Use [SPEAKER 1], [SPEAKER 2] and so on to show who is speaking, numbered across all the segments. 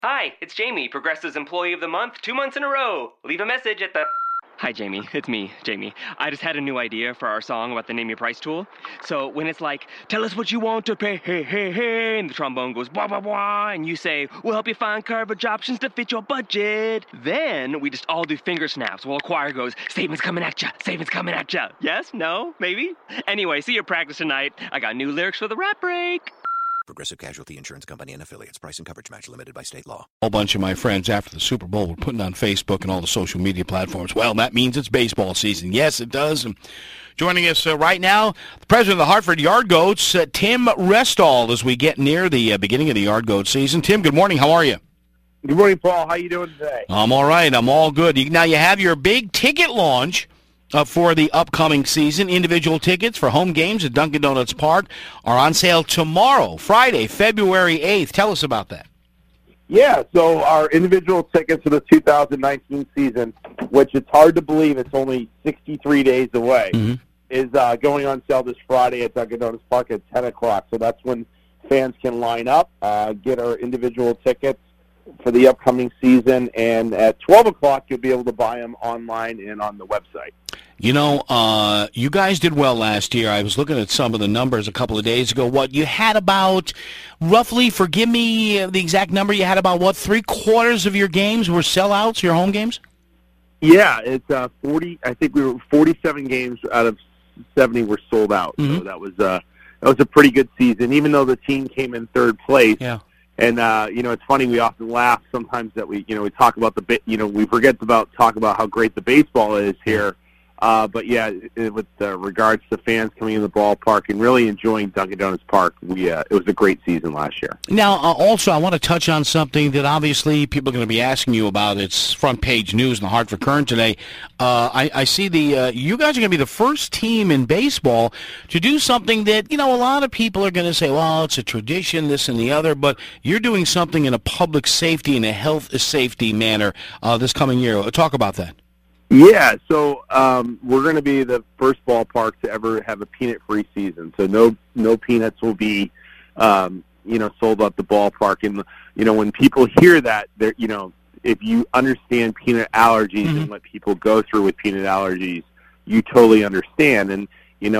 [SPEAKER 1] Hi, it's Jamie, Progressive's Employee of the Month, 2 months in a row. Leave a message at the... Hi, Jamie. It's me, Jamie. I just had a new idea for our song about the Name Your Price tool. So when it's like, tell us what you want to pay, hey, hey, hey, and the trombone goes, blah, blah, blah, and you say, we'll help you find coverage options to fit your budget. Then we just all do finger snaps while a choir goes, statements coming at ya, statements coming at ya. Yes? No? Maybe? Anyway, see your practice tonight. I got new lyrics for the rap break.
[SPEAKER 2] Progressive Casualty Insurance Company and Affiliates. Price and coverage match limited by state law.
[SPEAKER 3] A whole bunch of my friends after the Super Bowl were putting on Facebook and all the social media platforms, well, that means it's baseball season. Yes, it does. And joining us right now, the president of the Hartford Yard Goats, Tim Restall, as we get near the beginning of the Yard Goat season. Tim, good morning. How are you?
[SPEAKER 4] Good morning, Paul. How you doing today?
[SPEAKER 3] I'm all right. I'm all good. Now, you have your big ticket launch for the upcoming season. Individual tickets for home games at Dunkin' Donuts Park are on sale tomorrow, Friday, February 8th. Tell us about that.
[SPEAKER 4] Yeah, so our individual tickets for the 2019 season, which it's hard to believe it's only 63 days away, is going on sale this Friday at Dunkin' Donuts Park at 10 o'clock. So that's when fans can line up, get our individual tickets for the upcoming season, and at 12 o'clock you'll be able to buy them online and on the website.
[SPEAKER 3] You know, you guys did well last year. I was looking at some of the numbers a couple of days ago. What, you had about, roughly, forgive me the exact number, you had about, what, 3/4 of your games were sellouts, your home games?
[SPEAKER 4] Yeah, it's 40. I think we were 47 games out of 70 were sold out. So that was a pretty good season, even though the team came in third place.
[SPEAKER 3] Yeah.
[SPEAKER 4] And it's funny. We often laugh sometimes that we talk about we forget about talk about how great the baseball is here. But yeah, with regards to fans coming in the ballpark and really enjoying Dunkin' Donuts Park, it was a great season last year.
[SPEAKER 3] Now, also, I want to touch on something that obviously people are going to be asking you about. It's front page news in the Hartford Courant today. I see you guys are going to be the first team in baseball to do something that, a lot of people are going to say, well, it's a tradition, this and the other, but you're doing something in a public safety and a health safety manner this coming year. Talk about that.
[SPEAKER 4] Yeah, so we're going to be the first ballpark to ever have a peanut-free season. So no peanuts will be, sold at the ballpark. And when people hear that, they're, if you understand peanut allergies and what people go through with peanut allergies, you totally understand. And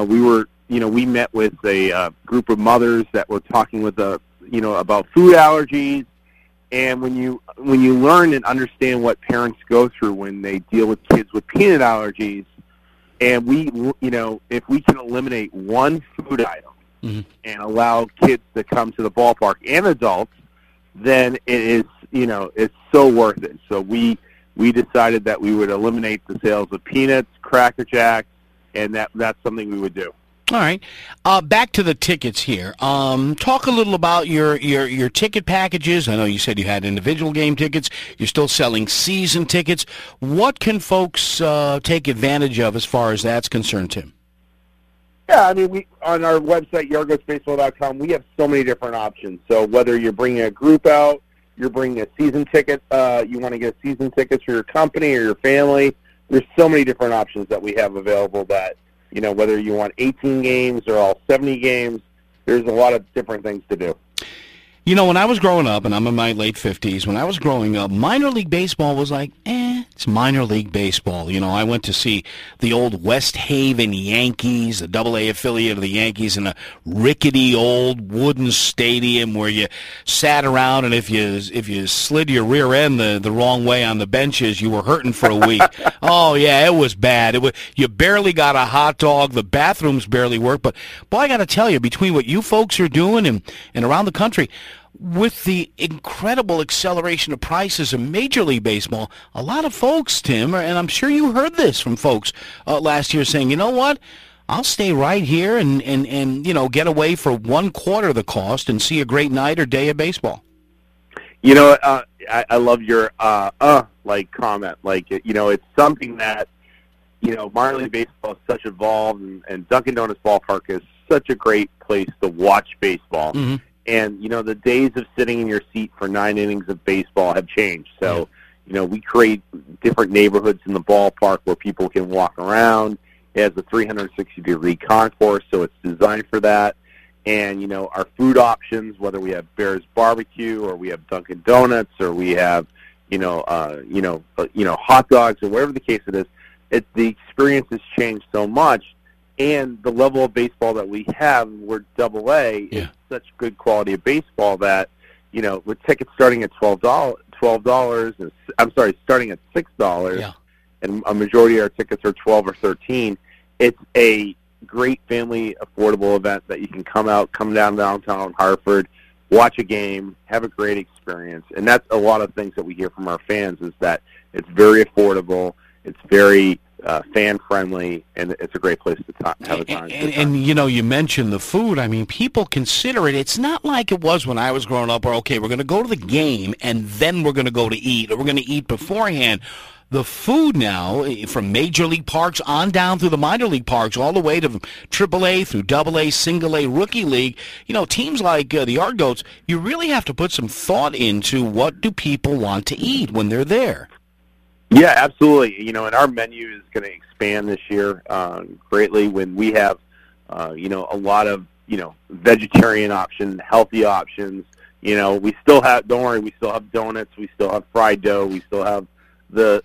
[SPEAKER 4] we met with a group of mothers that were talking with about food allergies. And when you learn and understand what parents go through when they deal with kids with peanut allergies, and if we can eliminate one food item and allow kids to come to the ballpark and adults, then it is, it's so worth it. So we decided that we would eliminate the sales of peanuts, Cracker Jacks, and that's something we would do.
[SPEAKER 3] All right. Back to the tickets here. Talk a little about your ticket packages. I know you said you had individual game tickets. You're still selling season tickets. What can folks take advantage of as far as that's concerned, Tim?
[SPEAKER 4] Yeah, I mean, we on our website, yardgoatsbaseball.com, we have so many different options. So whether you're bringing a group out, you're bringing a season ticket, you want to get season tickets for your company or your family, there's so many different options that we have available that, whether you want 18 games or all 70 games, there's a lot of different things to do.
[SPEAKER 3] When I was growing up, and I'm in my late 50s, when I was growing up, minor league baseball was like, it's minor league baseball. I went to see the old West Haven Yankees, the AA affiliate of the Yankees, in a rickety old wooden stadium where you sat around, and if you slid your rear end the wrong way on the benches, you were hurting for a week. Oh, yeah, it was bad. You barely got a hot dog. The bathrooms barely worked. But, boy, I got to tell you, between what you folks are doing and around the country, with the incredible acceleration of prices in Major League Baseball, a lot of folks, Tim, and I'm sure you heard this from folks last year saying, you know what, I'll stay right here and get away for 1/4 of the cost and see a great night or day of baseball.
[SPEAKER 4] I love your comment. It's something that, minor league baseball is such evolved, and Dunkin' Donuts Ballpark is such a great place to watch baseball. And, the days of sitting in your seat for 9 innings of baseball have changed. So, we create different neighborhoods in the ballpark where people can walk around. It has a 360-degree concourse, so it's designed for that. And, our food options, whether we have Bears Barbecue or we have Dunkin' Donuts or we have, hot dogs or whatever the case it is, the experience has changed so much. And the level of baseball that we have, we're AA, is such good quality of baseball that, with tickets starting at $12, starting at $6, and a majority of our tickets are 12 or 13, it's a great family affordable event that you can come down downtown Hartford, watch a game, have a great experience. And that's a lot of things that we hear from our fans, is that it's very affordable, it's very fan-friendly, and it's a great place to have a time.
[SPEAKER 3] And you mentioned the food. I mean, people consider it. It's not like it was when I was growing up, where, okay, we're going to go to the game, and then we're going to go to eat, or we're going to eat beforehand. The food now, from major league parks on down through the minor league parks, all the way to AAA through AA, Single A, Rookie League, teams like the Yard Goats, you really have to put some thought into what do people want to eat when they're there.
[SPEAKER 4] Yeah, absolutely. And our menu is going to expand this year greatly when we have, a lot of, vegetarian options, healthy options. We still have, don't worry, we still have donuts, we still have fried dough, we still have the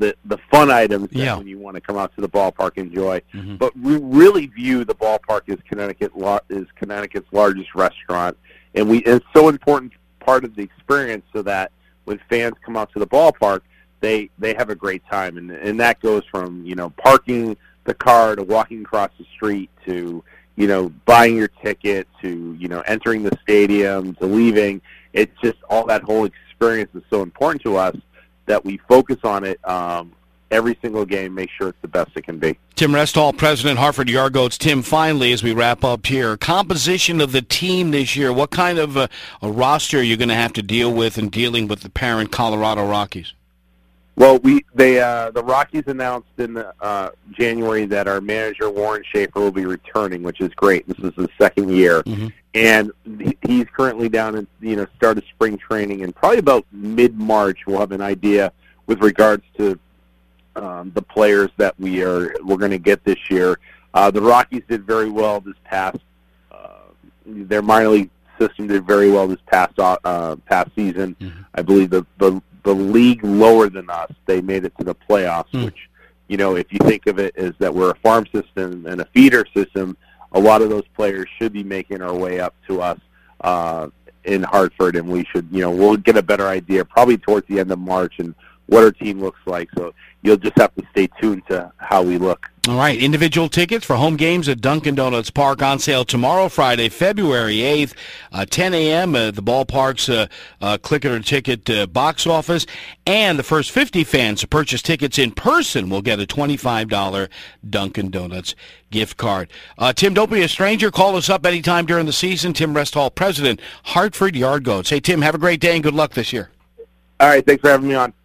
[SPEAKER 4] fun items that when you want to come out to the ballpark, enjoy. Mm-hmm. But we really view the ballpark as Connecticut's largest restaurant, and it's so important part of the experience, so that when fans come out to the ballpark, they have a great time, and that goes from parking the car to walking across the street to buying your ticket to entering the stadium to leaving. It's just all that whole experience is so important to us that we focus on it every single game, make sure it's the best it can be.
[SPEAKER 3] Tim Restall, President, Hartford Yard Goats. Tim, finally, as we wrap up here, composition of the team this year, what kind of a roster are you going to have to deal with in dealing with the parent Colorado Rockies?
[SPEAKER 4] Well, the Rockies announced in January that our manager, Warren Schaefer, will be returning, which is great. This is his second year. Mm-hmm. And he's currently down in, start of spring training, and probably about mid-March we'll have an idea with regards to the players that we're going to get this year. The Rockies did very well this past, their minor league system did very well this past season. Mm-hmm. I believe the league lower than us, they made it to the playoffs, which, if you think of it as that we're a farm system and a feeder system, a lot of those players should be making our way up to us in Hartford, and we should, we'll get a better idea probably towards the end of March and what our team looks like. So you'll just have to stay tuned to how we look.
[SPEAKER 3] All right, individual tickets for home games at Dunkin' Donuts Park on sale tomorrow, Friday, February 8th, 10 a.m. The ballpark's Click It or Ticket box office. And the first 50 fans to purchase tickets in person will get a $25 Dunkin' Donuts gift card. Tim, don't be a stranger. Call us up anytime during the season. Tim Restall, President, Hartford Yard Goats. Hey, Tim, have a great day and good luck this year.
[SPEAKER 4] All right, thanks for having me on.